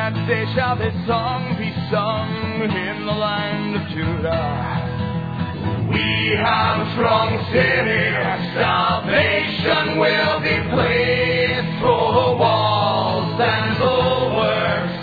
that day shall this song be sung in the land of Judah. We have a strong city, salvation will be placed for walls and bulwarks.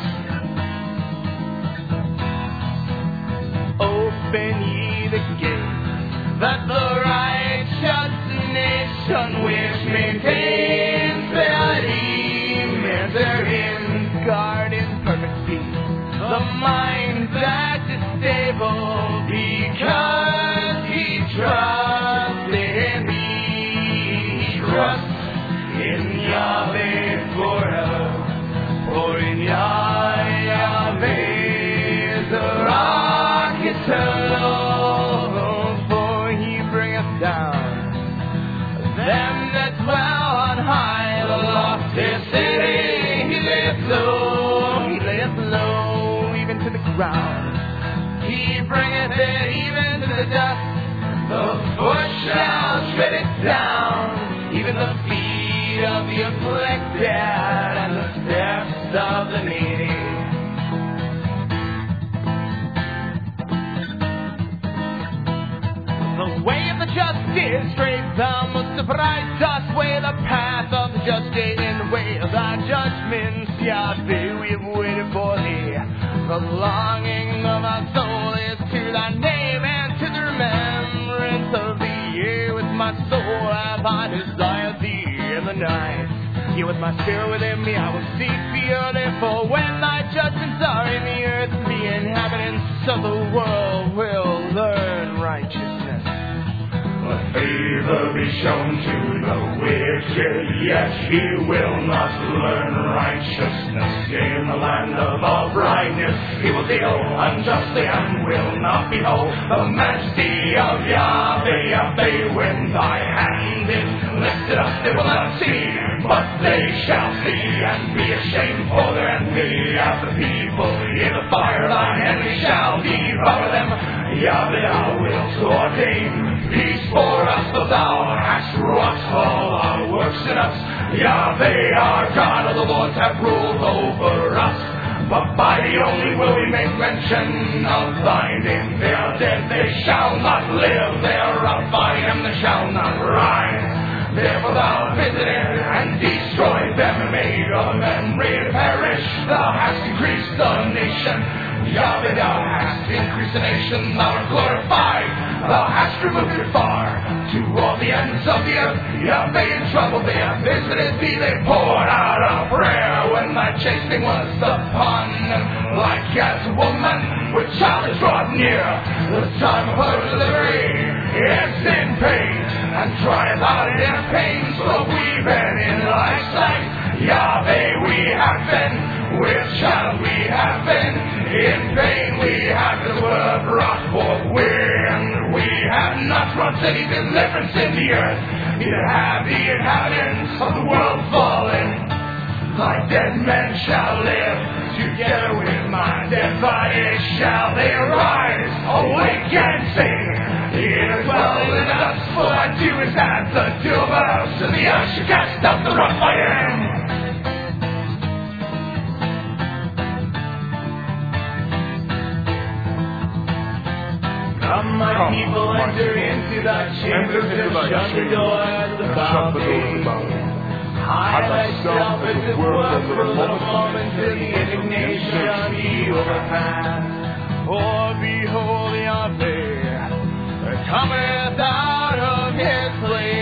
Open ye the gates, that the righteous nation which maintains therein may therein guard in perfect peace the mind that is stable because he trusts in me. Trust in Yahweh forever, for in Yahweh is the rock eternal, for he bringeth down them that dwell on high. The lofty city he layeth low, even to the ground. He bringeth it even to the dust. The foot shall tread it down, even the feet of the afflicted and the steps of the needy. The way of the just is straight, thou must surprise us. Way the path of the just in the way of thy judgments, Yahweh, we have waited for thee. The longing of our soul is to thy name and to the remembrance of thee. Yea, with my soul have I desired thee in the night. Yea, with my spirit within me I will seek thee early. For when thy judgments are in the earth, the inhabitants of the world will learn righteousness. Let favor be shown to the wicked, yet he will not learn righteousness. In the land of uprightness he will deal unjustly and will not be whole. The majesty of Yahweh, Yahweh, when thy hand is lifted up, they will not see, but they shall see and be ashamed for their envy. As the people in the fire, thine enemy shall devour them. Yahweh, thou wilt ordain peace for us, but thou hast wrought all our works in us. Yahweh, our God, of the Lords have ruled over us. But by thee only will we make mention of thy name. They are dead, they shall not live. They are up by him, they shall not rise. Therefore thou visited and destroyed them, and made of memory perish. Thou hast increased the nation. Yahweh, thou hast increased the nation, thou art glorified. Thou hast removed it far to all the ends of the earth. Yahweh, in trouble they have visited thee. They poured out a prayer when thy chastening was upon them. Like as a woman with child is brought near, the time of her delivery is in pain, and crieth out in her pains. For we've been in thy sight, Yahweh, we have been. With child we have been, in pain we have the word brought forth. We have not brought any deliverance in the earth, neither have the inhabitants of the world fallen. Like dead men shall live, together with my dead body shall they arise. Awake and sing, it is well with us, for thy dew is at the dew of us, and the earth shall cast out the rough iron. Come, my people, enter into thy chambers, and shut the doors about thee. Hide thyself as it were for a little moment till the indignation be overpast. For behold, Yahweh cometh out of his place.